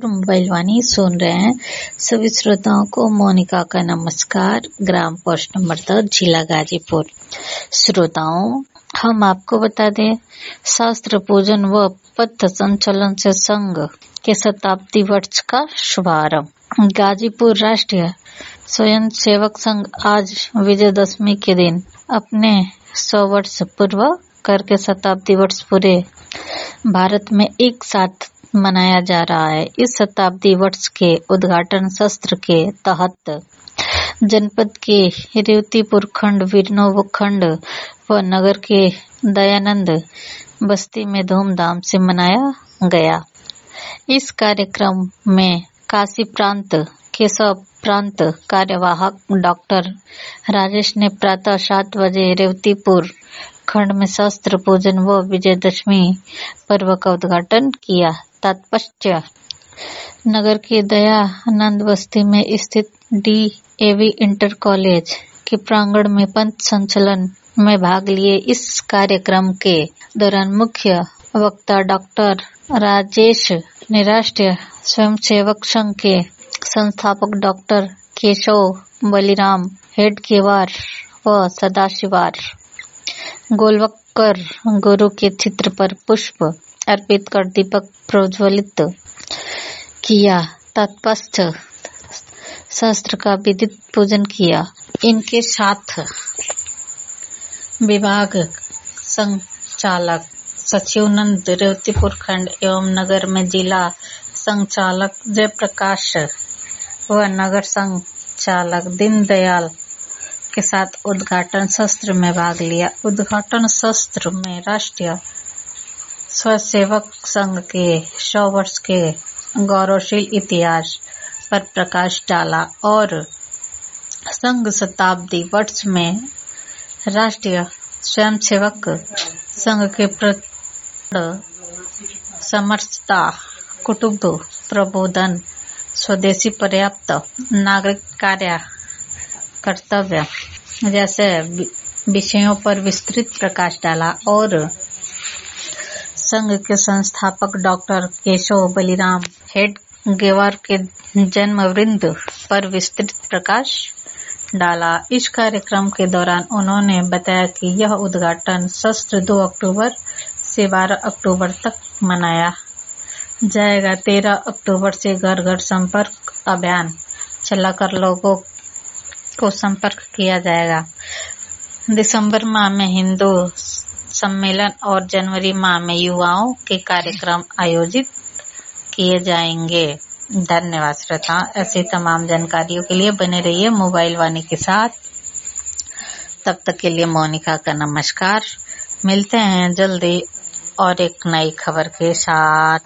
Mobile वाणी सुन रहे हैं सभी श्रोताओं को मोनिका का नमस्कार। ग्राम पोस्ट नंबर 10 जिला गाजीपुर। श्रोताओं, हम आपको बता दें, शास्त्र पूजन व पथ संचलन से संघ के शताब्दी वर्ष का शुभारंभ। गाजीपुर राष्ट्रीय स्वयं सेवक संघ आज विजयदशमी के दिन अपने 100 वर्ष पूर्व करके शताब्दी वर्ष पूरे भारत में एक साथ मनाया जा रहा है। इस शताब्दी वर्ष के उद्घाटन सत्र के तहत जनपद के रेवतीपुर खंड, विरनों खंड व नगर के दयानंद बस्ती में धूमधाम से मनाया गया। इस कार्यक्रम में काशी प्रांत, केशव प्रांत कार्यवाहक डॉक्टर राजेश ने प्रातः 7 बजे रेवतीपुर खंड में शस्त्र पूजन व विजयदशमी पर्व का उद्घाटन किया। तत्पश्चात नगर के दयानंद बस्ती में स्थित DAV इंटर कॉलेज के प्रांगण में पंथ संचलन में भाग लिए। इस कार्यक्रम के दौरान मुख्य वक्ता डॉक्टर राजेश ने राष्ट्रीय स्वयंसेवक संघ के संस्थापक डॉक्टर केशव बलिराम हेडगेवार व सदाशिवार गोलवक्कर गुरु के चित्र पर पुष्प अर्पित कर दीपक प्रज्वलित किया। तत्पश्चात शस्त्र का विधिवत पूजन किया। इनके साथ विभाग संचालक सचिवानंद रेवतीपुर खंड एवं नगर में जिला संचालक जयप्रकाश व नगर संचालक दीनदयाल के साथ उद्घाटन सत्र में भाग लिया। उद्घाटन सत्र में राष्ट्रीय स्वयंसेवक संघ के 100 वर्ष के गौरवशील इतिहास पर प्रकाश डाला और संघ शताब्दी वर्ष में राष्ट्रीय स्वयंसेवक संघ के समरसता, कुटुंब प्रबोधन, स्वदेशी पर्याप्त नागरिक कार्य कर्तव्य जैसे विषयों पर विस्तृत प्रकाश डाला और संघ के संस्थापक डॉक्टर केशव बलिराम हेडगेवार के जन्म वृंद पर विस्तृत प्रकाश डाला। इस कार्यक्रम के दौरान उन्होंने बताया कि यह उद्घाटन सत्र 2 अक्टूबर से 12 अक्टूबर तक मनाया जाएगा। 13 अक्टूबर से घर घर संपर्क अभियान चलाकर लोगों को संपर्क किया जाएगा। दिसंबर माह में हिंदू सम्मेलन और जनवरी माह में युवाओं के कार्यक्रम आयोजित किए जाएंगे। धन्यवाद श्रोता। ऐसी तमाम जानकारियों के लिए बने रहिए मोबाइल वाणी के साथ। तब तक के लिए मोनिका का नमस्कार। मिलते हैं जल्दी और एक नई खबर के साथ।